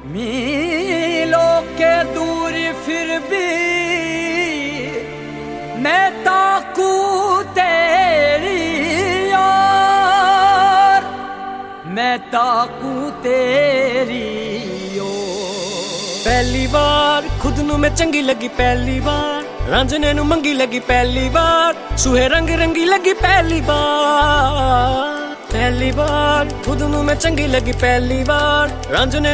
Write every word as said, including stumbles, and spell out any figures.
मीलों के दूर फिर भी मैं ताकू तेरी ओर, मैं ताकू तेरी ओर। पहली बार खुद नू मैं चंगी लगी, पहली बार रांझने नू मंगी लगी, पहली बार सुहे रंग रंगी लगी, पहली बार पहली बार खुद नू मैं चंगी लगी, पहली बार रांझने